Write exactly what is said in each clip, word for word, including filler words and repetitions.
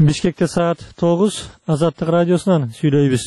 Бишкекте саат тогуз, Азаттык радиосунан сүйлөйбүз.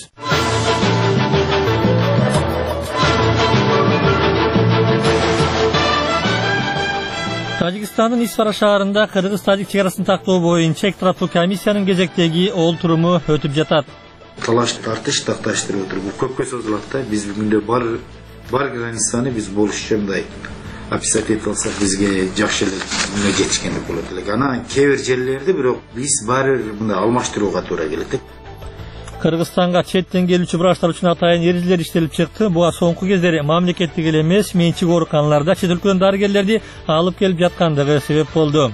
Тажикстандын Исфара шаарында Кыргыз-Тажик чегарасын тактоо боюнча эки тараптуу комиссиянын кезектеги олтуруму өтүп жатат. Талаш тартыш такташтырып отуруп көпкө созулат да. Биз бүгүндө бар бар границаны биз болушча мындай описать ете алсак бизге жакшы эле мына жетишкендик болот элек. Анан кээ бир жерлерди бирок биз баары мындай алмаштырууга туура келет. Кыргызстанга четтен келүүчү врачтар үчүн атайын эрежелер иштелип чыкты. Буга соңку кездери мамлекеттик эле эмес, менчик ооруканаларда чет өлкөдөн дарыгерлерди алып келип жаткандыгы себеп болду.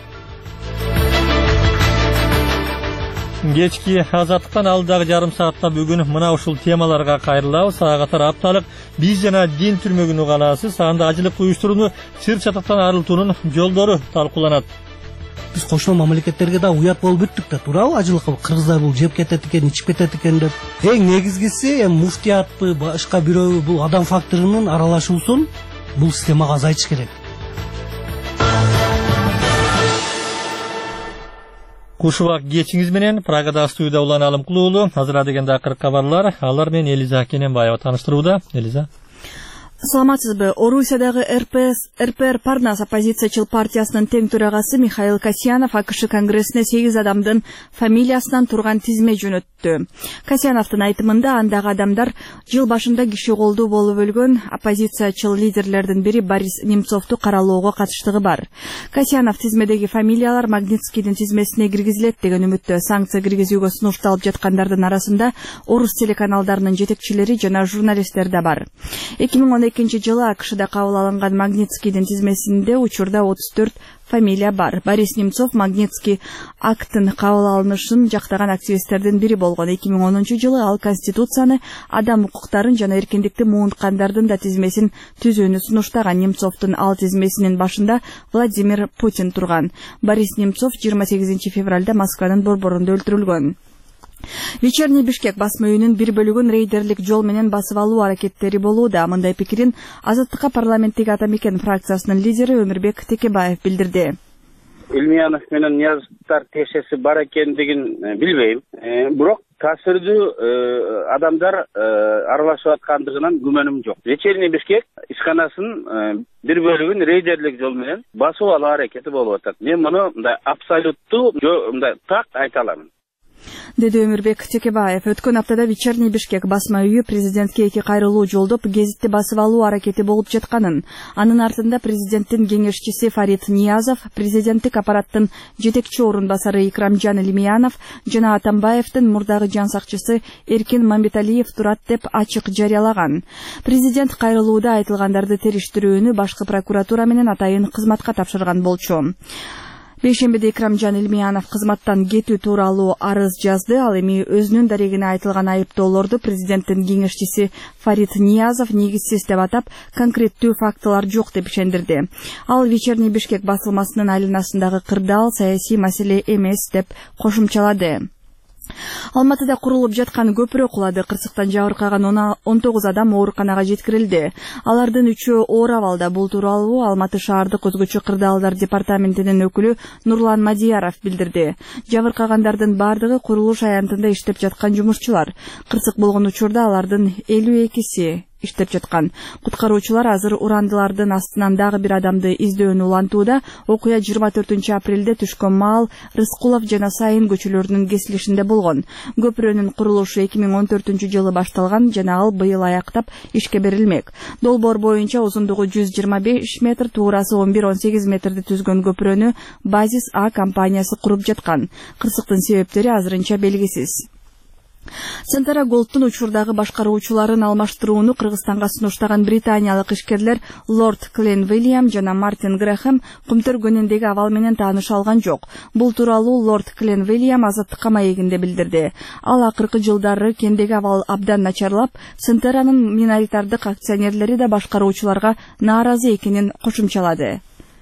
Кечки Азаттыктан алдагы жарым саатта бүгүн мына ушул темаларга кайрылабыз. Ага катар апталык биз жана дин түрмөгүн угаласыз. Анда ажылык уюштурууну, сыр чатактан арылтуунун жолдору талкууланат. Биз кошмо мамлекеттерге да уят болуп бүттүк да, туурабы? Ажылыкка кыргыздар бул жеп кетет экен, ичип кетет экен деп. Эң негизгиси эми муфтиятпы, башка бирөө бул адам факторунун аралашуусун бул системага азайтыш керек. Кушубак кечиңиз менен Прагада студияда Улан Алымкулуулу, азыр дегенде акыркы кабарлар, алар менен Элиза Кененбаева таныштырууда. Элиза. Саламатсызбы. Орусиядагы эр пэ эс, эр пэ эр Парнас оппозициячыл партиясынын тең төрагасы Михаил Касьянов АКШ конгрессине сегиз адамдын фамилиясынан турган тизме жөнөттү. Касьяновдун айтымында андагы адамдар жыл башында киши колдуу болуп өлгөн оппозициячыл лидерлердин бири Борис Немцовду каралоого катыштыгы бар. Касьянов тизмедеги фамилиялар Магнитскийдин тизмесине киргизилет деген үмүттө. Санкция киргизүүгө сунушталып жаткандардын арасында орус телеканалдарынын жетекчилери жана журналисттер да бар. эки миң он экинчи жылы АКШда кабыл алынган Магнитскийдин тизмесинде учурда отуз төрт фамилия бар. Борис Немцов Магнитский акттын кабыл алынышын жактаган активисттердин бири болгон. эки миң онунчу жылы ал Конституцияны, адам укуктарын жана эркиндикти муунткандардын да тизмесин түзүүнү сунуштаган. Немцовдун ал тизмесинин башында Владимир Путин турган. Борис Немцов жыйырма сегизинчи февралда Москванын борборунда өлтүрүлгөн. Вечерний Бишкек басма үйүнүн бир бөлүгүн рейдерлик жол менен басып алуу аракеттери болууда. Мындай пикирин Азаттыкка парламенттеги Ата Мекен фракциясынын лидери Өмүрбек Текебаев билдирди. Илмиянов менен Ниязовдор тиешеси бар экендигин билбейм. Бирок таасирдүү адамдар аралашып аткандыгынан күмөнүм жок. Вечерний Бишкек ишканасынын бир бөлүгүн рейдерлик жол менен басып алуу аракети болуп атат. Мен муну мындай абсолюттуу мындай так айта алам. Деди Өмүрбек Текебаев. Өткөн аптада Вечерний Бишкек басма үйү президентке эки кайрылуу жолдоп гезитти басып алуу аракети болуп жатканын, анын артында президенттин кеңешчиси Фарид Ниязов, президенттик аппараттын жетекчи орун басары Икрамжан Илмиянов жана Атамбаевдин мурдагы жан сакчысы Эркин Мамбеталиев турат деп ачык жарыялаган. Президент кайрылууда айтылгандарды териштирүүнү башкы прокуратура менен атайын кызматка тапшырган болчу. Бейшембиде Икрамжан Илмиянов кызматтан кетүү тууралуу арыз жазды. Ал эми өзүнүн дарегине айтылган айыптоолорду президенттин кеңешчиси Фарид Ниязов негизсиз деп атап, конкреттүү фактылар жок деп ишендирди. Ал Вечерний Бишкек басылмасынын айланасындагы кырдаал саясий маселе эмес деп кошумчалады. Алматыда курулуп жаткан көпүрө кулады. Кырсыктан жабыркаган он тогуз адам ооруканага жеткирилди. Алардын үчөө оор абалда. Бул тууралуу Алматы шаардык өзгөчө кырдаалдар департаментинин өкүлү Нурлан Мадияров билдирди. Жабыркагандардын бардыгы курулуш аянтында иштеп жаткан жумушчулар. Кырсык болгон учурда алардын элүү экиси иштеп жаткан. Куткаруучулар азыр урандылардын астынан дагы бир адамды издөөнү улантууда. Окуя жыйырма төртүнчү апрелде түшкөн маал Рыскулов жана Сайын көчөлөрүнүн кесилишинде болгон. Көпүрөнүн курулушу эки миң он төртүнчү жылы башталган жана ал быйыл аяктап ишке берилмек. Долбоор боюнча узундугу жүз жыйырма беш метр, туурасы он бир он сегиз метрди түзгөн көпүрөнү Базис А компаниясы куруп жаткан. Кырсыктын себептери азырынча белгисиз. Центра Голдтун учурдагы башкаруучуларын алмаштырууну Кыргызстанга сунуштаган британиялык ишкерлер Лорд Клен Вильям жана Мартин Грэхэм кумтөргөнүндөгү абал менен тааныш алган жок. Бул тууралуу Лорд Клен Вильям Азаттыкка маегинде билдирди. Ал акыркы жылдары кендеги абал абдан начарлап, Центранын миноритардык акционерлери да башкаруучуларга нааразы экенин кошумчалады.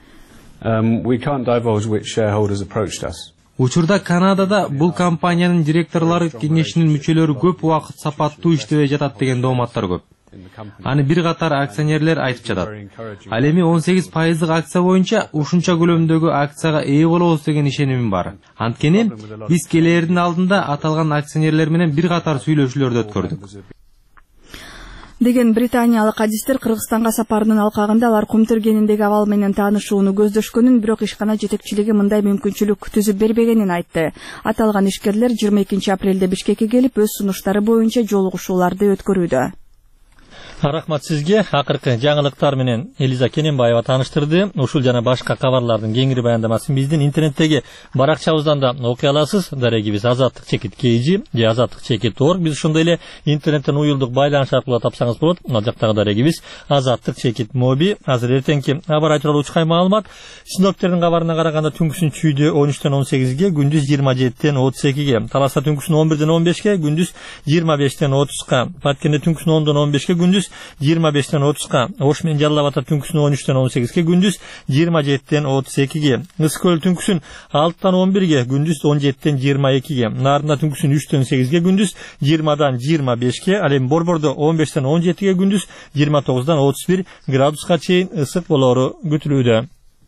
Um, we can't divulge which shareholders approached us. Учурда Канадада бул компаниянын директорлору кеңешинин мүчөлөрү көп убакыт сапаттуу иштебей жатат деген дооматтар көп. Аны бир катар акционерлер айтып жатат. Ал эми он сегиз пайыздык акция боюнча ушунча көлөмдөгү акцияга ээ болобуз деген ишенимим бар. Анткени биз келээрдин алдында аталган акционерлер менен бир катар сүйлөшүүлөрдү өткөрдүк. Деген британиялык адистер Кыргызстанга сапарынын алкагында алар кум тергениндеги абал менен таанышууну көздөшкөнүн, бирок ишкана жетекчилиги мындай мүмкүнчүлүк түзүп бербегенин айтты. Аталган ишкерлер жыйырма экинчи апрелде Бишкекке келип, өз сунуштары боюнча жолугушууларды өткөрүүдө. Рахмат сизге. Акыркы жаңылыктар менен Элиза Кененбаева тааныштырды. Ушул жана башка кабарлардын кеңири баяндамасын биздин интернеттеги баракчабыздан да окуй аласыз. Дарегибиз азаттык чекит kg же азаттык чекит точка орг. Биз ошондой эле интернеттен уюлдук байланыш аркылуу тапсаңыз болот. Ал жактагы дарегибиз азаттык чекит моби. Азыр эртеңки аба радиолору учкай маалымат. Синоптиктердин кабарына караганда түнкүсүн чүйдө он үчтөн он сегизге, күндүз жыйырма жетиден отуз экиге, Таласта түнкүсүн он бирден он бешке, күндүз жыйырма бештен отузга, Баткенде түнкүсүн ондон он бешке, күндүз жыйырма бештен отузга, Ош менен Жалал Абадта түнкүсүн он үчтөн он сегизге, күндүз жыйырма жетиден отуз экиге, Ысык-Көл түнкүсүн алтыдан он бирге, күндүз он жетиден жыйырма экиге, Нарында түнкүсүн үчтөн сегизге, күндүз жыйырмадан жыйырма бешке, ал эми Борбордо он бештен он жетиге, күндүз жыйырма тогуздан отуз бир градуска чейин ысык болору күтүлүүдө.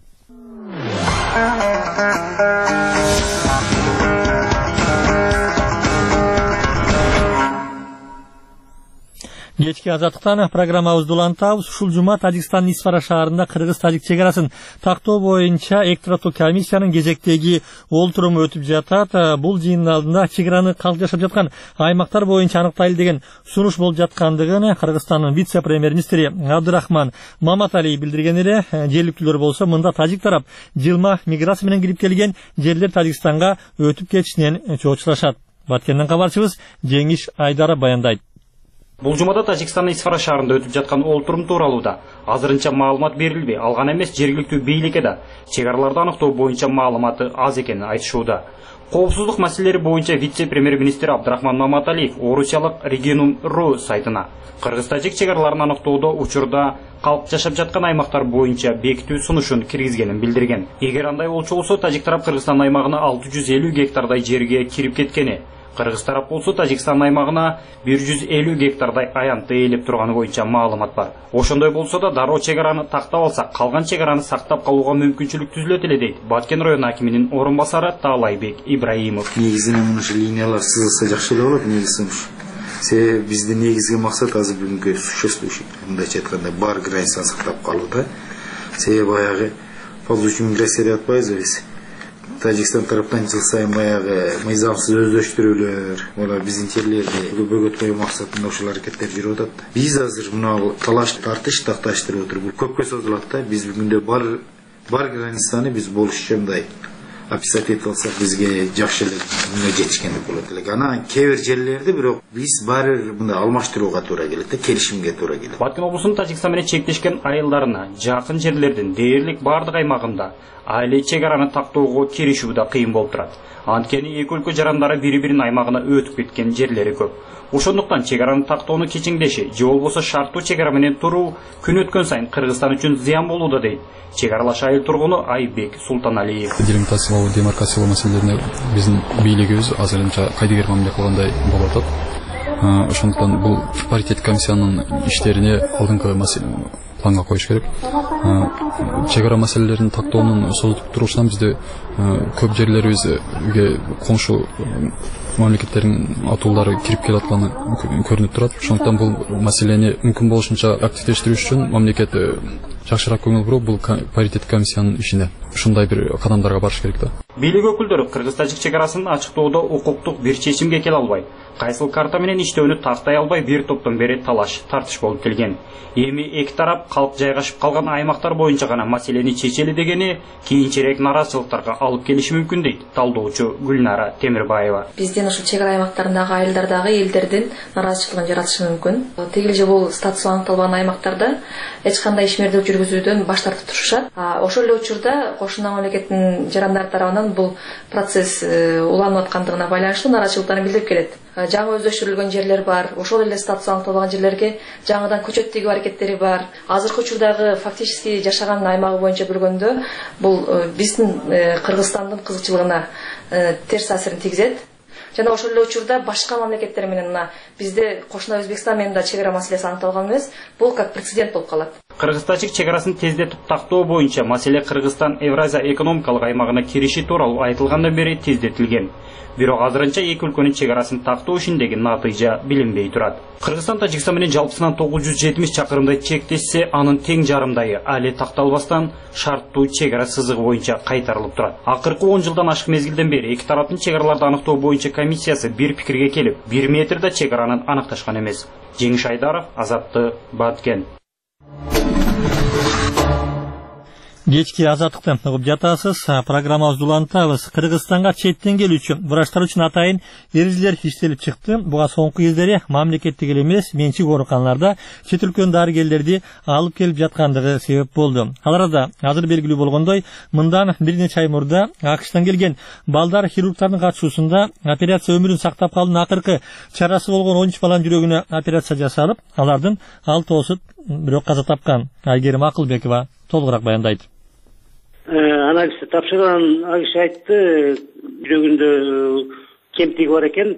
Кечки азаттыктан программабызды улантабыз. Ушул жума Тажикстандын Исфара шаарында кыргыз-тажик чек арасын тактоо боюнча эктораттуу комиссиянын кезектеги олтуруму өтүп жатат. Бул жыйындын алдында чек араны калк жашап жаткан аймактар боюнча аныктайлы деген сунуш болуп жаткандыгын Кыргызстандын вице-премьер-министри Абдырахман Маматалиев билдирген эле. Жергиликтүүлөр болсо мында тажик тарап жылма миграция менен кирип келген жерлер Тажикстанга өтүп кетишинен чоочулашат. Баткенден кабарчыбыз Жеңиш Айдара баяндайт. Бул жумада Тажикстандын Исфара шаарында өтүп жаткан олтурум тууралуу да азырынча маалымат берилбей, алган эмес жергиликтүү бийликке да чек араларды аныктоо боюнча маалыматы аз экенин айтышууда. Коопсуздук маселелери боюнча вице-премьер-министр Абдырахман Маматалиев Орусиялык Регионум.ру сайтына кыргыз-тажик чек араларын аныктоодо учурда калк жашап жаткан аймактар боюнча бекитүү сунушун киргизгенин билдирген. Эгер андай болчу болсо Тажик тарап Кыргызстан аймагына алты жүз элүү гектардай жерге кирип кеткени, Кыргыз тарап болсо Тажикстан аймагына бир жүз элүү гектардай аянтты ээлеп турганы боюнча маалымат бар. Ошондой болсо да дароо чек араны тактап алсак, калган чек араны сактап калууга мүмкүнчүлүк түзүлөт эле дейт Баткен район акиминин орун басары Таалайбек Ибраимов. Негизинен мушу линиялар сызылса жакшы эле болот, негизи ушу. Себеби биздин негизги максат азыр бүгүнкү существующий, мындайча айтканда, бар границаны сактап калуу да. Себеби баягы ползучий миграция деп атпайбызбы биз. Тажикстан тараптан жыл сайын баягы мыйзамсыз өздөштүрүүлөр, мына биздин жерлерди бөгөткөн максатында ушул аракеттер жүрүп атат. Биз азыр мына талаш тартыш такташтырып отуруп, бул көпкө созулат да. Биз бүгүндө бар бар границаны биз болушча мындай описать этип алсак бизге жакшы эле жетишкендик болот элек. Анан кээ бир жерлерди бирок биз баары мындай алмаштырууга туура келет да, келишимге туура келет. Баткен облусунун Тажикстан менен чектешкен айылдарына жакын жерлердин дээрлик бардык аймагында айыл чек араны тактоого киришүү да кыйын болуп турат. Анткени эки өлкө жарандары бири-биринин аймагына өтүп кеткен жерлери көп. Ошондуктан чек араны тактоону кечиңдеши же болбосо шарттуу чек ара менен туруу күн өткөн сайын Кыргызстан үчүн зыян болууда дейт чек аралаш айыл тургуну Айбек Султаналиев. Делимитациялоо, демаркациялоо маселелерине биздин бийлигибиз азырынча кайдыгер мамиле кылгандай болуп атат. Ошондуктан бул паритет комиссиянын иштерине алдыңкы планга коюш керек. Чек ара маселелерин тактоонун созулуп турушунан бизде көп жерлерибизге коңшу мамлекеттердин атуулары кирип келатканы көрүнүп турат. Ошондуктан бул маселени мүмкүн болушунча активдештирүү үчүн мамлекет жакшыраак көңүл буруп, бул паритет комиссиянын ишине ушундай бир кадамдарга барыш керек да. Бийлик өкүлдөрү кыргыз-тажик чек арасын ачыктоодо укуктук бир чечимге келе албай, кайсыл карта менен иштөөнү тактай албай бир топтон бери талаш тартыш болуп келген. Эми эки тарап калк жайгашып калган аймактар боюнча гана маселени чечели дегени кийинчерээк нараазычылыктарга алып келиши мүмкүн дейт талдоочу Гүлнара Темирбаева. Бизден ушул чек ара аймактарындагы айылдардагы элдердин нараазычылыгын жаратышы мүмкүн. Тигил же бул статусу аныкталбаган аймактарда эч кандай ишмердик жүргүзүүдөн баш тартып турушат. Ошол эле учурда кошуна мамлекеттин жарандары тарабынан бул процесс уланып аткандыгына байланыштуу нараазычылыктарын билдирип келет. Жаңы өздөштүрүлгөн жерлер бар, ошол эле статусу аныкталбаган жерлерге жаңыдан көчөт тигүү аракеттери бар. Азыркы учурдагы фактически жашаган аймагы боюнча билгөндө бул биздин Кыргызстандын кызыкчылыгына терс таасирин тийгизет. жана ошол эле учурда башка мамлекеттер менен мына бизде кошуна Өзбекстан менен да чек ара маселеси аныкталган эмес. Бул как прецедент болуп калат. Кыргыз-тажик чек арасын тездетип тактоо боюнча маселе Кыргызстан Евразия экономикалык аймагына кириши тууралуу айтылгандан бери тездетилген. Бирок азырынча эки өлкөнүн чек арасын тактоо ишиндеги натыйжа билинбей турат. Кыргызстан Тажикстан менен жалпысынан тогуз жүз жетимиш чакырымдай чектешсе, анын тең жарымдайы али такталбастан шарттуу чек ара сызыгы боюнча кайтарылып турат. Акыркы он жылдан ашык мезгилден бери эки тараптын чек араларды аныктоо боюнча комиссиясы бир пикирге келип, бир метрде чек аранын аныкташкан эмес. Жеңиш Айдаров, Азаттык, Баткен. Кечки азаттыкты угуп жатасыз. Программабызды улантабыз. Кыргызстанга четтен келүүчү врачтар үчүн атайын эрежелер иштелип чыкты. Буга соңку кездери мамлекеттик эле эмес, менчик ооруканаларда чет өлкөнүн дарыгерлерди алып келип жаткандыгы себеп болду. Аларда азыр белгилүү болгондой, мындан бир нече ай мурда АКШтан келген балдар хирургтардын катышуусунда операция өмүрүн сактап калуунун акыркы чарасы болгон он үч баланын жүрөгүнө операция жасалып, алардын алтоосу бирок каза тапкан. Айгерим Акылбекова толугураак баяндайт. Анализди тапшырган АКШ айтты, жүрөгүндө кемтиги бар экен.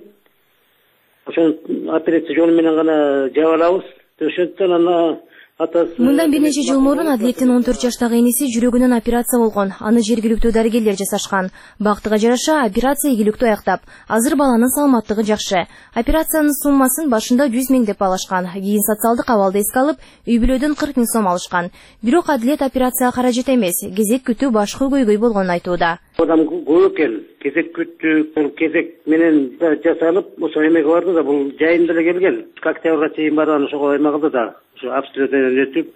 Ошон операция жолу менен гана жаап алабыз. Ошондон ана Мындан бир нече жыл мурун Адилеттин он төрт жаштагы эниси жүрөгүнөн операция болгон. Аны жергиликтүү дарыгерлер жасашкан. Бактыга жараша операция ийгиликтүү аяктап. Азыр баланын саламаттыгы жакшы. Операциянын суммасын башында жүз миң деп алышкан. Кийин социалдык абалды эске алып, үй бүлөдөн кырк миң сом алышкан. Бирок Адилет операцияга каражат эмес, кезек күтүү башкы көйгөй болгонун айтууда. Адам көп экен. Кезек күттү, кезек менен жасалып, ошо эмеге барды да, бул жайында эле келген. Октябрга чейин барган ошого эме да. Обстрелден өтүп,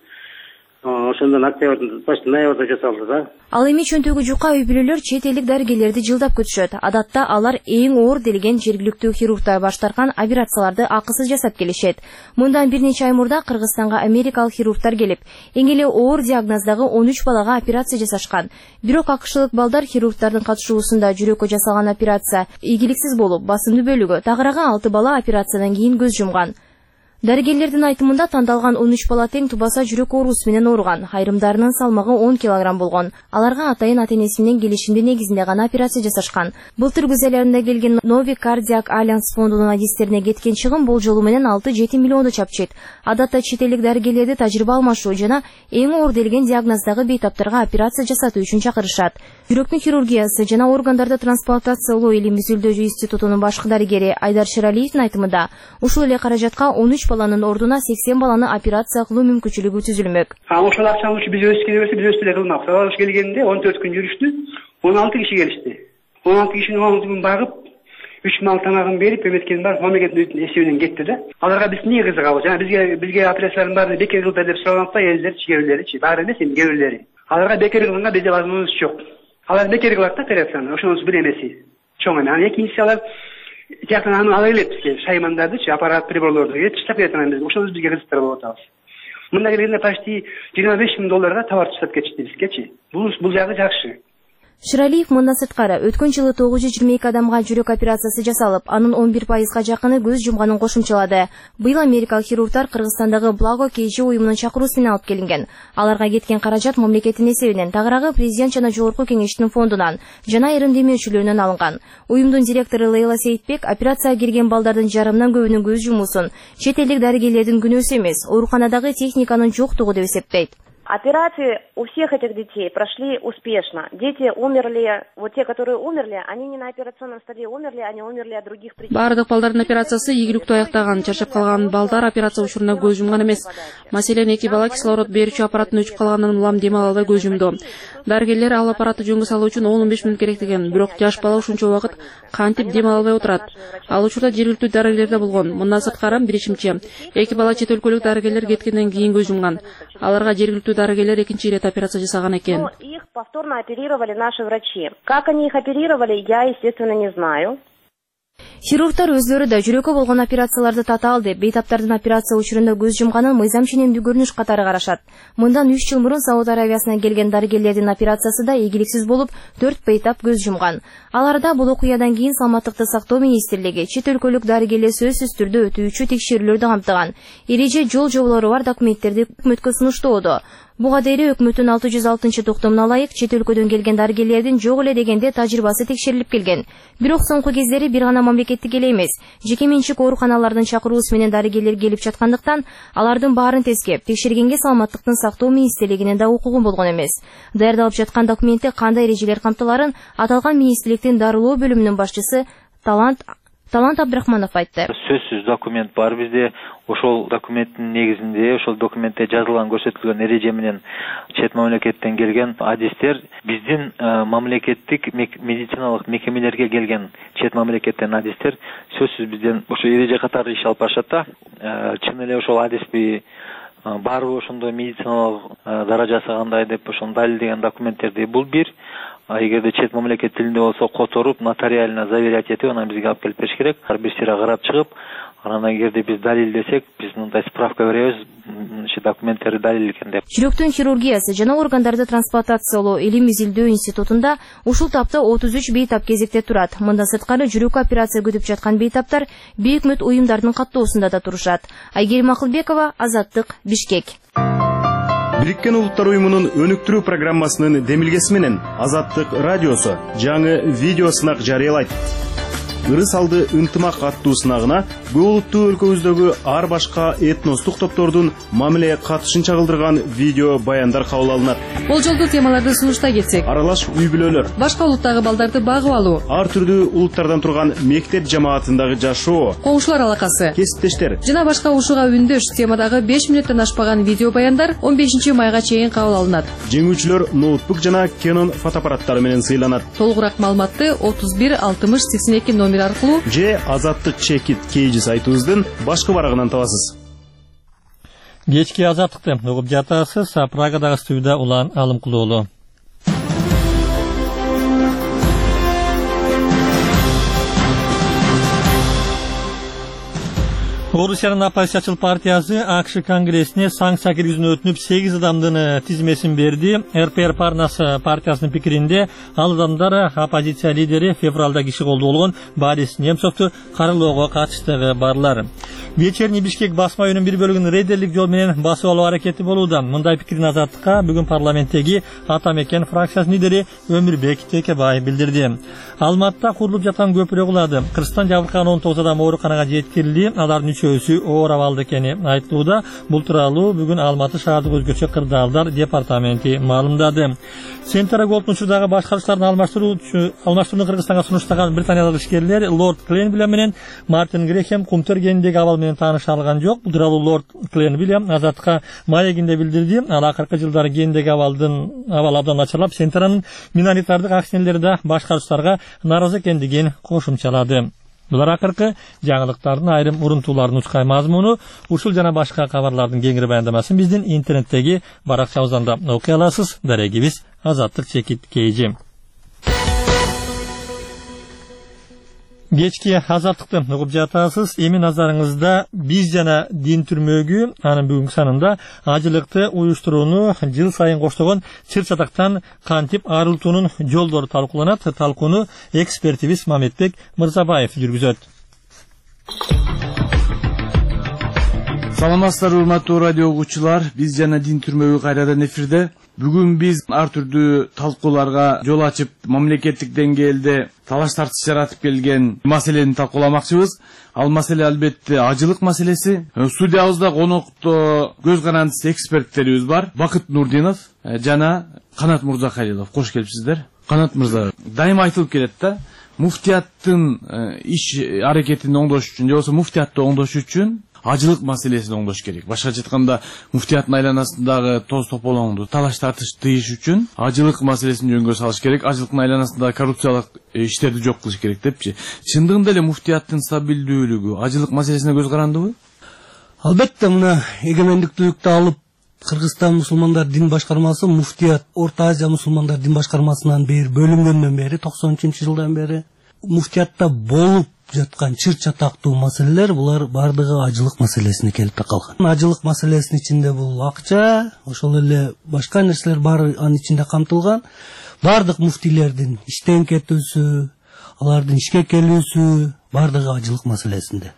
ошондон октябрдын башында ноябрда жасалды да. Ал эми чөнтөгү жука үй бүлөлөр чет элдик дарыгерлерди жылдап күтүшөт. Адатта алар эң оор делген жергиликтүү хирургдар баш тарткан операцияларды акысыз жасап келишет. Мындан бир нече ай мурда Кыргызстанга америкалык хирургдар келип, эң эле оор диагноздагы он үч балага операция жасашкан. Бирок акшылык балдар хирургдардын катышуусунда жүрөккө жасалган операция ийгиликсиз болуп, басымдуу бөлүгү тагырааган алты бала операциядан кийин көз жумган. Дарыгерлердин айтымында тандалган он үч бала тең тубаса жүрөк оорусу менен ооруган. Айрымдарынын салмагы он килограмм болгон. Аларга атайын ата-энеси менен келишимдин негизинде гана операция жасашкан. Былтыр күз айларында келген Novi Cardiac Alliance фондунун адистерине кеткен чыгым бул жолу менен алты жети миллионду чапчыйт. Адатта чет элдик дарыгерлерди тажрыйба алмашуу жана эң оор делген диагноздагы бейтаптарга операция жасатуу үчүн чакырышат. Жүрөктүн хирургиясы жана органдарды трансплантациялоо илим изилдөөчү институтунун башкы дарыгери Айдар Шералиевдин айтымында, ушул эле каражатка он үч баланын ордуна сексен баланы операция кылуу мүмкүнчүлүгү түзүлмөк. Ошол акчаны ушу биз өз келебиз, биз өз деле кылмак. Сабак келгенде он төрт күн жүрүштү, он алты киши келишти. он алты кишинин он алты күн багып, үч мал тамагын берип, эметкен бар, мамлекеттин эсебинен кетти да. Аларга биз эмне кызыгабыз? Жана бизге бизге операциялардын баарын бекер кылды деп сураган да, элдер, чигебилеричи, баары эмес, эми кебилери. Аларга бекер кылганга бизде возможность жок. Алар бекер кылат да операцияны, ошонусу бир эмеси. Чоң эме. Анан экинчиси алар жактан аны ала келет бизге, шаймандардычы, аппарат приборлорду келип чыштап кетет, биз ошону бизге кызыктырып атабыз. Мында келгенде почти жыйырма беш миң долларга товар чыштап кетишти бизгечи. Бул бул жагы жакшы. Шыралиев мындан сырткары өткөн жылы тогуз жүз жыйырма эки адамга жүрөк операциясы жасалып, анын он бир пайызга жакыны көз жумганын кошумчалады. Быйыл америкалык хирургдар Кыргызстандагы Благо Кейжи уюмунун чакыруусу менен алып келинген. Аларга кеткен каражат мамлекеттин эсебинен, тагыраагы президент жана жогорку кеңештин фондунан жана айрым демөөрчүлөрүнөн алынган. Уюмдун директору Лейла Сейитбек операцияга кирген балдардын жарымынан көбүнүн көз жумуусун чет элдик дарыгерлердин күнөөсү эмес, ооруканадагы техниканын жоктугу деп эсептейт. Операции у всех этих детей прошли успешно. Дети умерли, вот те, которые умерли, они не на операционном столе умерли, они умерли от других причин. Бардык балдардын операциясы ийгиликтүү аяктаган. Чарчап калган балдар операция учурунда көз жумган эмес. Маселен, эки бала кислород берүүчү аппараттын өчүп калганынан улам дем албай көз жумду. Дарыгерлер ал аппаратты жөнгө салуу үчүн он он беш мүнөт керек деген. Бирок жаш бала ушунча убакыт кантип дем албай отурат. Ал учурда жергиликтүү дарыгерлер да болгон. Мындан сырткары билишимче, эки бала чет өлкөлүк дарыгерлер кеткенден кийин көз жумган. Аларга жергиликтүү дарыгерлер экинчи ирет операция жасаган экен. Но их повторно оперировали наши врачи. Как они их оперировали, я, естественно, не знаю. Хирургдар өздөрү да жүрөккө болгон операцияларды тата алды. Бейтаптардын операция учурунда көз жумганын мыйзам ченемдүү көрүнүш катары карашат. Мындан үч жыл мурун Сауд Аравиясынан келген дарыгерлердин операциясы да ийгиликсиз болуп, төрт бейтап көз жумган. Аларда бул окуядан кийин Саламаттыкты сактоо министрлиги чет өлкөлүк дарыгерлер сөзсүз түрдө өтүүчү текшерүүлөрдү камтыган. Эреже жол жоболору бар документтерди өкмөткө сунуштоодо. Буга дейре өкмөттүн алты жүз алтынчы токтомуна ылайык чет өлкөдөн келген дарыгерлердин жок эле дегенде тажрыйбасы текшерилип келген. Бирок соңку кездери бир гана мамлекеттик эле эмес, жеке менчик ооруканалардын чакыруусу менен дарыгерлер келип жаткандыктан, алардын баарын тескеп, текшергенге саламаттыктын сактоо министрлигинин да укугу болгон эмес. Даярдалып жаткан документте кандай эрежелер камтыларын аталган министрликтин дарылоо бөлүмүнүн башчысы Талант Талант Абдрахманов айтты. Сөзсүз документ бар бизде. Ошол документтин негизинде, ошол документте жазылган көрсөтүлгөн эреже менен чет мамлекеттен келген адистер биздин мамлекеттик медициналык мекемелерге келген чет мамлекеттен адистер сөзсүз бизден ошо эреже катары иш алып барышат да. Чын эле ошол адиспи барбы ошондой медициналык даражасы кандай деп ошону далилдеген документтерди бул бир. А эгерде чет мамлекет тилинде болсо которуп, нотариально заверять этип, анан бизге алып келип бериш керек. Ар бир сыйра карап чыгып, анан эгерде биз далилдесек, биз мындай справка беребиз, ушул документтери далил экен деп. Жүрөктүн хирургиясы жана органдарды трансплантациялоо илим изилдөө институтунда ушул тапта отуз үч бейтап кезекте турат. Мындан сырткары жүрөк операция күтүп жаткан бейтаптар бейөкмөт уюмдардын каттоосунда да турушат. Айгерим Акылбекова, Азаттык, Бишкек. Бириккен Улуттар уюмунун өнүктүрүү программасынын демилгеси менен Азаттык радиосу жаңы видео сынак жарыялайт. Ырыс алды ынтымак аттуу сынагына көп улуттуу өлкөбүздөгү ар башка этностук топтордун мамиле катышын чагылдырган видео баяндар кабыл алынат. Бул жолду темаларды сунуштай кетсек: аралаш үй бүлөлөр, башка улуттагы балдарды багып алуу, ар түрдүү улуттардан турган мектеп жамаатындагы жашоо, коңшулар алакасы, кесиптештер жана башка ушуга үндөш темадагы беш мүнөттөн ашпаган видео баяндар он бешинчи майга чейин кабыл алынат. Жеңүүчүлөр ноутбук жана Canon фотоаппараттары менен сыйланат. Толугураак маалыматты отуз бир алтымыш сексен эки номер аркылуу же Азаттык чекит кейжи сайтыбыздын башкы барагынан табасыз. Кечки Азаттыкты угуп жатасыз. Прагадагы студияда Улан Алымкулуулу. Орусиянын оппозициячыл партиясы АКШ конгрессине санкция киргизүүнү өтүнүп сегиз адамдын тизмесин берди. РПР партиясынын пикиринде ал адамдар оппозиция лидери февралда киши колдуу болгон Борис Немцовду каралоого катыштыгы барлар. Вечерний Бишкек басма үйүнүн бир бөлүгүн рейдерлик жол менен басып алуу аракети болууда. Мындай пикирин Азаттыкка бүгүн парламенттеги Ата Мекен фракциясынын лидери Өмүрбек Текебай билдирди. Алматта курулуп жаткан көпүрө кулады. Кырсыктан жабыркаган он тогуз адам ооруканага жеткирилди. Алардын үчөөсү оор абалда экени айтылууда. Бул тууралуу бүгүн Алматы шаардык өзгөчө кырдаалдар департаменти маалымдады. Центр Голдун учурдагы башкаруулардын алмаштырууну Кыргызстанга сунуштаган британиялык ишкерлер Лорд Кленвилем менен Мартин Грехем кумтөр кенидеги абал менен тааныша алган жок. Бул тууралуу Лорд Кленвилем Азаттыкка маегинде билдирди. Ал акыркы жылдары кенидеги абалдын абал абдан начарлап, Центранын миноритардык акционерлери да башкарууларга нааразы экендигин кошумчалады. Булар акыркы жаңылыктардын айрым урунтууларын учкай мазмуну, ушул жана башка кабарлардын кеңири баяндамасын биздин интернеттеги баракчабыздан да окуй аласыз. Дарегибиз Азаттык чекит кейжи. Кечки Азаттыкты угуп жатасыз. Эми назарыңызда биз жана дин түрмөгү анын бүгүнкү санында ажылыкты уюштурууну жыл сайын коштогон чыр-чатактан кантип арылтуунун жолдору талкууланат. Талкууну экспертибиз Мамедбек Мырзабаев жүргүзөт. Саламатсыздар урматтуу радио угуучулар, биз жана дин түрмөгү кайрадан эфирде. Бүгүн биз ар түрдүү талкууларга жол ачып, мамлекеттик деңгээлде талаш тартыш жаратып келген маселени талкууламакчыбыз. Ал маселе албетте ажылык маселеси. Студиябызда конокто көз карандысыз эксперттерибиз бар. Бакыт Нурдинов жана Канат Мурзакалилов. Кош келипсиздер. Канат мырза, дайыма айтылып келет да, муфтияттын иш аракетин оңдош үчүн, же болбосо муфтиятты оңдош үчүн ажылык маселесин оңдош керек. Башкача айтканда, муфтияттын айланасындагы тоз тополоңду талаш тартыш тыйыш үчүн ажылык маселесин жөнгө салыш керек. Ажылыктын айланасындагы коррупциялык иштерди жок кылыш керек депчи. Чындыгында эле муфтияттын стабилдүүлүгү ажылык маселесине көз карандыбы? Албетте, мына эгемендиктүүлүктү алып Кыргызстан мусулмандар дин башкармасы муфтият Орто Азия мусулмандар дин башкармасынан бери бөлүнгөндөн бери токсон үчүнчү жылдан бери муфтиятта болуп жаткан чыр-чатактуу маселелер булар бардыгы ажылык маселесине келип такалган. Ажылык маселесинин ичинде бул акча, ошол эле башка нерселер баары анын ичинде камтылган. Бардык муфтилердин иштен кетүүсү, алардын ишке келүүсү бардыгы ажылык маселесинде.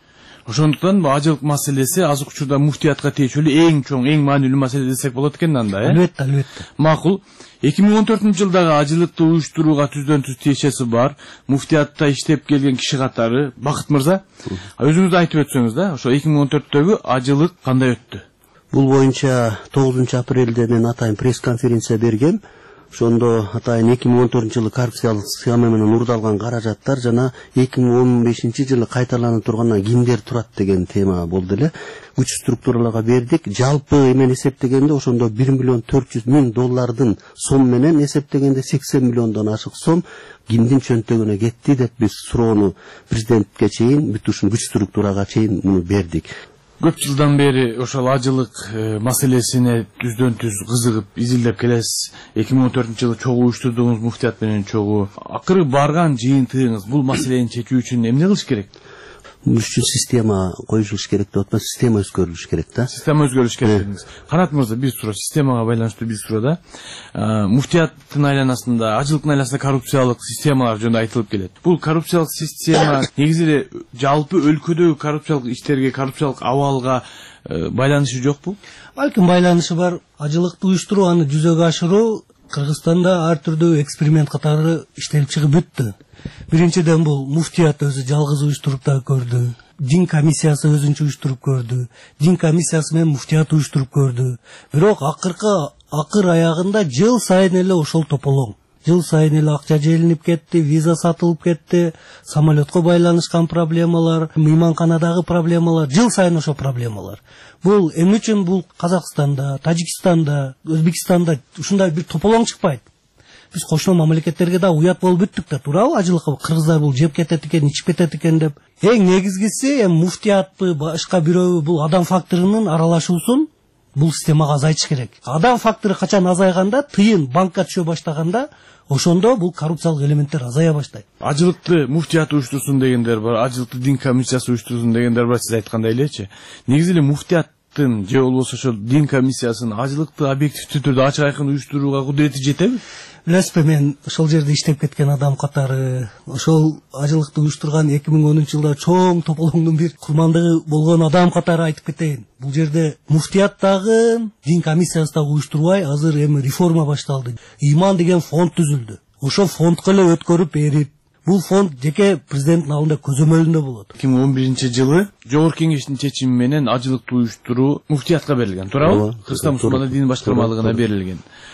Ошондуктан ажылык маселеси азыр учурда муфтиятка тиешелүү эң чоң, эң маанилүү маселе десек болот экен анда, э? Албетте, албетте. Макул. эки миң он төртүнчү жылдагы ажылыкты уюштурууга түздөн түз тиешеси бар. Муфтиятта иштеп келген киши катары Бакыт мырза, өзүңүз айтып өтсөңүз да, ошо эки миң он төрттөгү ажылык кандай өттү? Бул боюнча тогузунчу апрелде мен атайын пресс-конференция бергем. Ошондо атайын эки миң он төртүнчү жылы коррупциялык схема менен урдалган каражаттар жана эки миң он бешинчи жылы кайталанып тургандан кимдер турат деген тема болду эле. Күч структураларга бердик. Жалпы эмен эсептегенде ошондо бир миллион төрт жүз миң доллардын сом менен эсептегенде сексен миллиондон ашык сом кимдин чөнтөгүнө кетти деп биз суроону президентке чейин, бүт ушул күч структурага чейин муну бердик. Көп жылдан бери ошол ажылык маселесине түздөн түз кызыгып изилдеп келесиз. эки миң он төртүнчү жылы чогуу уюштурдуңуз муфтият менен чогуу. Акыры барган жыйынтыгыңыз бул маселени чечүү үчүн эмне кылыш керек? Бул үчүн система коюлуш керек деп атпайбы, система өзгөрүлүш керек да. Система өзгөрүш керек дедиңиз. Канат мырза, бир суроо, системага байланыштуу бир суроо да. Муфтияттын айланасында, ажылыктын айланасында коррупциялык системалар жөнүндө айтылып келет. Бул коррупциялык система негизи эле жалпы өлкөдөгү коррупциялык иштерге, коррупциялык абалга байланышы жокпу? Балким байланышы бар. Ажылыкты уюштуруу, аны жүзөгө ашыруу Кыргызстанда ар түрдүү эксперимент катары иштелип чыгып бүттү. Биринчиден бул муфтият өзү жалгыз уюштуруп да көрдү. Дин комиссиясы өзүнчө уюштуруп көрдү. Дин комиссиясы менен муфтият уюштуруп көрдү. Бирок акыркы акыр аягында жыл сайын эле ошол тополоң. Жыл сайын эле акча желинип кетти, виза сатылып кетти, самолетко байланышкан проблемалар, мейманканадагы проблемалар, жыл сайын ошо проблемалар. Бул эмне үчүн бул Казакстанда, Тажикстанда, Өзбекстанда ушундай бир тополоң чыкпайт? Биз кошмо мамлекеттерге да уят болуп бүттүк да, туурабы? Ажылыкка кыргыздар бул жеп кетет экен, ичип кетет экен деп. Эң негизгиси эми муфтиятпы, башка бирөү бул адам факторунун аралашуусун бул системага азайтыш керек. Адам фактору качан азайганда, тыйын банкка түшө баштаганда, ошондо бул коррупциялык элементтер азая баштайт. Ажылыкты муфтият уюштурсун дегендер бар, ажылыкты дин комиссиясы уюштурсун дегендер бар, сиз айткандай элечи. Негизи эле муфтияттын же болбосо ошол дин комиссиясынын ажылыкты объективдүү түрдө ачык айкын уюштурууга кудурети жетеби? Билесизби, мен ошол жерде иштеп кеткен адам катары, ошол ажылыкты уюштурган эки миң онунчу жылда чоң тополоңдун бир курмандыгы болгон адам катары айтып кетейин. Бул жерде муфтияттагы, дин комиссиясы дагы уюштурбай, азыр эми реформа башталды. Иман деген фонд түзүлдү. Ошол фондко эле өткөрүп берип, бул фонд жеке президенттин алдында көзөмөлүндө болот. эки миң он биринчи жылы Жогорку Кеңештин чечими менен ажылыкты уюштуруу муфтиятка берилген, туурабы? Кыргызстан мусулмандар дин башкармалыгына берилген.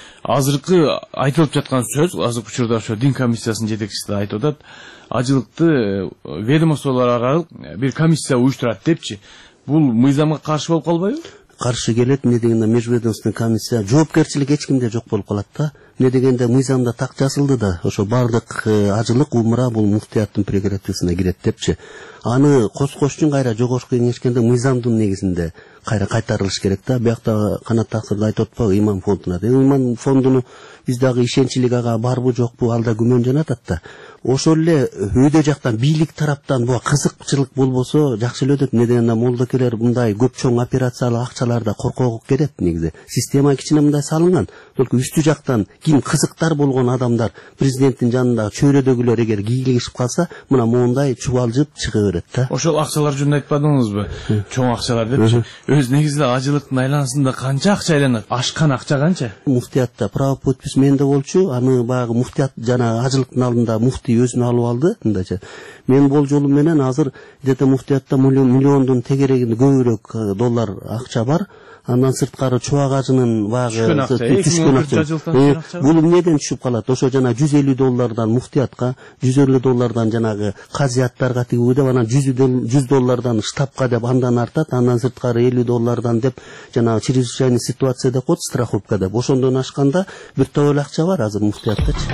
Азыркы айтылып жаткан сөз, азыркы учурда ошо дин комиссиясынын жетекчиси да айтып атат, ажылыкты ведомстволор аралык бир комиссия уюштурат депчи. Бул мыйзамга каршы болуп калбайбы? Каршы келет, эмне дегенде межведомственный комиссия жоопкерчилик эч кимде жок болуп калат да. Эмне дегенде мыйзамда так жазылды да, ошо бардык ажылык умура бул муфтияттын прерогативасына кирет депчи. Аны коскош үчүн кайра Жогорку Кеңешкенде мыйзамдын негизинде кайра кайтарылыш керек да. Биякта Канат Таксырда айтып атпайбы иман фондуна. Иман фондуну биз дагы ишенчилик ага барбы жокпу, алда күмөн жанатат да. Ошол эле өйдө жактан бийлик тараптан бу кызыкчылык болбосо жакшы эле өтөт. Эмне дегенде молдокелер мындай көп чоң операциялык акчаларда коркогуп кетет негизи. Система кичине мындай салынган. Только үстү жактан ким кызыктар болгон адамдар президенттин жанында чөйрөдөгүлөр эгер кийлигишип калса, мына моундай чубалжып чыга берет да. Ошол акчалар жөнүндө айтпадыңызбы? Чоң акчалар депчи. Өз негизи ажылыктын айланасында канча акча айланат? Ашкан акча канча? Муфтиятта право подпись менде болчу, аны баягы муфтият жана ажылыктын алдында муфтий өзүнө алып алды, мындайча. Мен болжолум менен азыр где-то муфтиятта миллиондун тегерегинде көбүрөөк доллар акча бар. Андан сырткары чубак ажынын баягы түшкөн акча. Бул эмнеден түшүп калат? Ошо жана жүз элүү доллардан муфтиятка, жүз элүү доллардан жанагы казияттарга тигүү деп, анан жүз доллардан штабка деп андан артат, андан сырткары элүү доллардан деп жана чрезвычайный ситуация деп коет, страховка деп. Ошондон ашканда бир топ эле акча бар азыр муфтияттачы.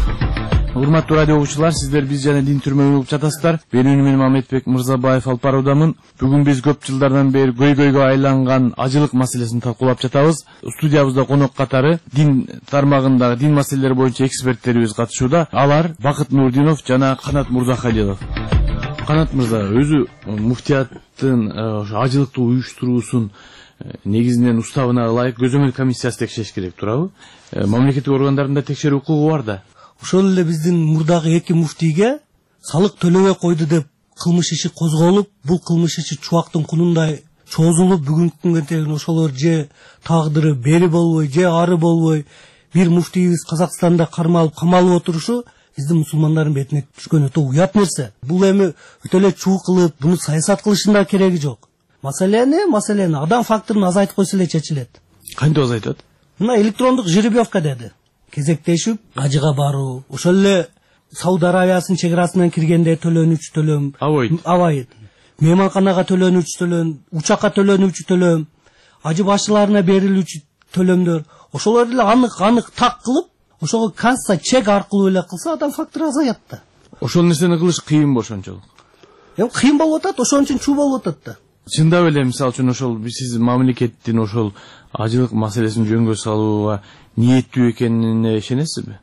Урматтуу радио угуучулар, сиздер биз жана дин түрмөгү угуп жатасыздар. Мен мен Мамедбек Мырзабаев алып баруудамын. Бүгүн биз көп жылдардан бери көйгөйгө айланган ажылык маселесин талкуулап жатабыз. Студиябызда конок катары дин тармагындагы дин маселелери боюнча эксперттерибиз катышууда. Алар Бакыт Нурдинов жана Канат Мурзахалилов. Канат мырза, өзү муфтияттын ажылыкты уюштуруусун негизинен уставына ылайык көзөмөл комиссиясы текшериш керек, туурабы? Мамлекеттик органдарында текшерүү укугу бар да. Ошол эле биздин мурдагы эки муфтийге салык төлөбөй койду деп кылмыш иши козголуп, бул кылмыш иши чубактын кунундай чозулуп, бүгүнкү күнгө чейин ошолор же тагдыры бери болбой, же ары болбой бир муфтийибиз Казакстанда кармалып, камалып отурушу биздин мусулмандардын бетине түшкөн өтө уят нерсе. Бул эми өтө эле чуу кылып, буну саясат кылыштын да кереги жок. Маселени, маселени адам факторун азайтып койсо эле чечилет. Кантип азайтат? Мына электрондук жеребьевка деди. Кезектешип, ажыга баруу, ошол эле Сауд Аравиясынын чек арасынан киргенде төлөнүүчү төлөм, абайт. Мейманканага төлөнүүчү төлөм, учакка төлөнүүчү төлөм, ажы башчыларына берилүүчү төлөмдөр, ошолорду эле анык-анык так кылып, ошого касса чек аркылуу эле кылса адам фактору азаят да. Ошол нерсени кылыш кыйын ошончолук. Эми кыйын болуп атат, ошон үчүн чуу болуп атат да. Чындап эле мисалы үчүн ошол сиз мамлекеттин ошол ажылык маселесин жөнгө салууга ниеттүү экенине ишенесизби?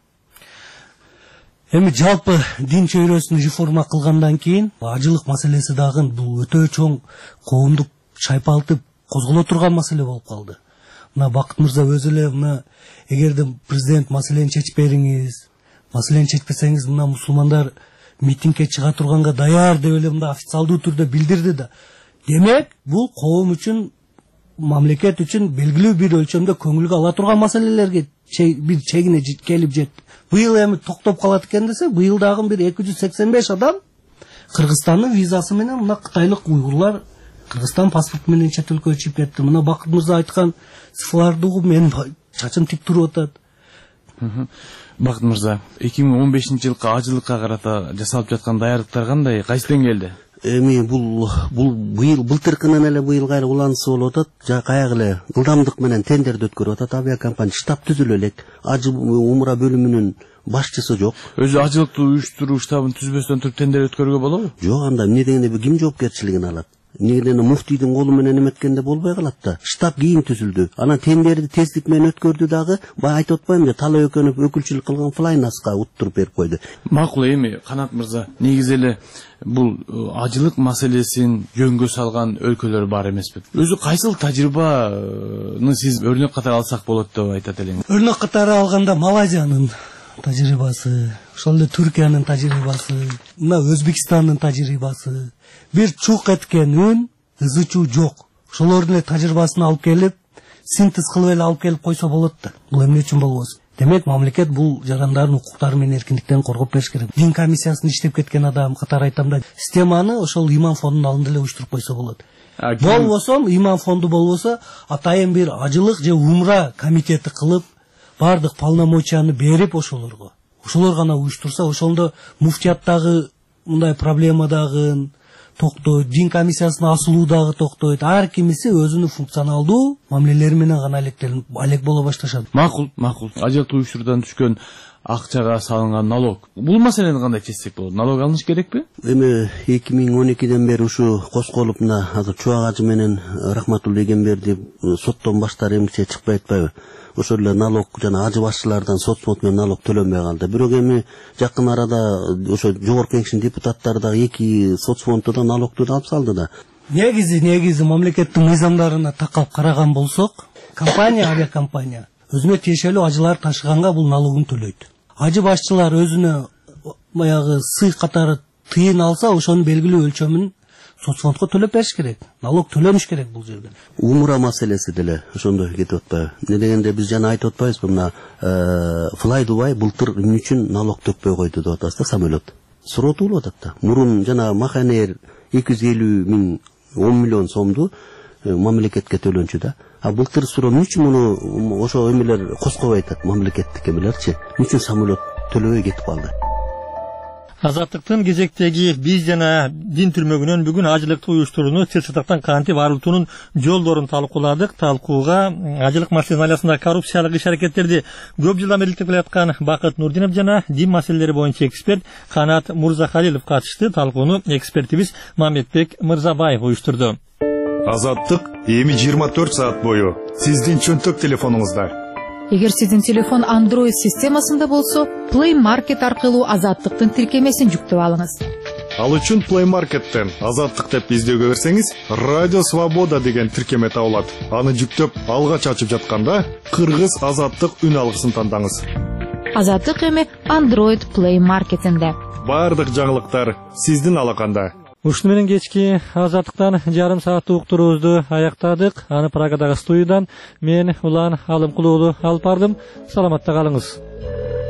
Эми жалпы дин чөйрөсүн реформа кылгандан кийин ажылык маселеси дагы бул өтө чоң коомдук чайпалтып козголо турган маселе болуп калды. Мына Бакыт мырза өзү эле мына эгерде президент маселени чечип бериңиз, маселени чечпесеңиз мына мусулмандар митингге чыга турганга даяр деп эле мында официалдуу түрдө билдирди да. Демек, бул коом үчүн, мамлекет үчүн белгилүү бир өлчөмдө көңүлгө ала турган маселелерге бир чегине келип жетти. Быйыл эми токтоп калат экен десе, быйыл дагы бир эки жүз сексен беш адам Кыргызстандын визасы менен мына кытайлык уйгурлар Кыргызстан паспорт менен чет өлкөгө чыгып кетти. Мына Бакыт мырза айткан цифрларды угуп менин чачым тик туруп атат. Бакыт мырза, эки миң он бешинчи жылкы ажылыкка карата жасалып жаткан даярдыктар кандай, кайсы деңгээлде? Эми бул бул быйыл былтыркынан эле быйыл кайра уланысы болуп атат. Каяк эле ылдамдык менен тендерди өткөрүп атат. Авиакомпания штаб түзүлө элек. Ажы умра бөлүмүнүн башчысы жок. Өзү ажылыкты уюштуруу штабын түзбөстөн туруп тендер өткөрүүгө болобу? Жок, анда эмне дегенде ким жоопкерчилигин алат? Негеден муфтийдин колу менен эметкенде болбой калат да. Штаб кийин түзүлдү. Анан тендерди тездик менен өткөрдү дагы. Бай айтып атпаймынбы, Талай Өкөнов өкүлчүлүк кылган Флайнаска уттуруп берип койду. Макул эми Канат мырза, негизи эле бул ажылык маселесин жөнгө салган өлкөлөр бар эмеспи? Өзү кайсыл тажрыйбаны сиз өрнөк катары алсак болот деп айтат элеңиз? Өрнөк катары алганда Малайзиянын тажрыйбасы, ошол эле Түркиянын тажрыйбасы, мына Өзбекстандын тажрыйбасы, бир чук эткен үн, ызы чуу жок. Ошолордун эле тажрыйбасын алып келип, синтез кылып эле алып келип койсо болот да. Бул эмне үчүн болбосун? Демек, мамлекет бул жарандардын укуктары менен эркиндиктерин коргоп бериш керек. Дин комиссиясында иштеп кеткен адам катары айтам да, системаны ошол иман фондунун алдында эле уюштуруп койсо болот. Болбосо, иман фонду болбосо, атайын бир ажылык же умра комитети кылып, бардык полномочияны берип ошолорго. Ошолор гана уюштурса, ошондо муфтияттагы мындай проблемадагы токтойт, дин комиссиясына асылуу дагы токтойт. Ар кимиси өзүнүн функционалдуу мамилелери менен гана алек боло башташат. Макул, макул. Ажылыкты уюштуруудан түшкөн акчага салынган налог. Бул маселени кандай чечсек болот? Налог алыныш керекпи? Эми эки миң он экиден бери ушу косколуп мына азыр Чубак ажы менен Рахматулла Эгемберди соттон баштары эмче чыкпай атпайбы? Ошол эле налог жана ажы башчылардан сот сот менен налог төлөнбөй калды. Бирок эми жакын арада ошо жогорку кеңештин депутаттары дагы эки соцфонддон налогду алып салды да. Негизи, негизи мамлекеттин мыйзамдарына такап караган болсок, компания, авиакомпания өзүнө тиешелүү ажылар ташыганга бул налогун төлөйт. Ажы башчылар өзүнө баягы сый катары тыйын алса, ошонун белгилүү өлчөмүн соцфондко төлөп бериш керек. Налог төлөнүш керек бул жерде. Умра маселеси деле ошондой кетип атпайбы? Не дегенде биз жана айтып атпайбызбы, мына Fly Dubai былтыр эмне үчүн налог төкпөй койду деп атабыз да, самолет. Суротуулуп атат да. Мурун жана Маханер эки жүз элүү миң он миллион сомду мамлекетке төлөнчү да. А былтыр суроо эмне үчүн муну ошо эмелер коскобой атат, мамлекеттик эмелерчи? Эмне үчүн самолет төлөбөй кетип калды? Азаттыктын кезектеги биз жана дин түрмөгүнөн бүгүн ажылыкты уюштурууну сыртактан кантип арылтуунун жолдорун талкууладык. Талкууга ажылык маселесинин аясында коррупциялык иш-аракеттерди көп жылдан бери иликтеп келаткан Бакыт Нурдинов жана дин маселелери боюнча эксперт Канат Мурзахалилов катышты. Талкууну экспертибиз Мамедбек Мырзабаев уюштурду. Азаттык эми жыйырма төрт саат бою сиздин чөнтөк телефонуңузда. Эгер сиздин телефон Android системасында болсо, Play Market аркылуу Азаттыктын тиркемесин жүктөп алыңыз. Ал үчүн Play Market'тен Азаттык деп издөөгө берсеңиз, Радио Свобода деген тиркеме табылат. Аны жүктөп алгач ачып жатканда, Кыргыз Азаттык үн алгысын тандаңыз. Азаттык эми Android Play Market'инде. Бардык жаңылыктар сиздин алаканда. Ушуну менен кечки азаттыктан жарым сааттык уктуруубузду аяктадык. Аны Прагадагы студиядан мен Улан Алымкулуу алып бардым. Саламатта калыңыз.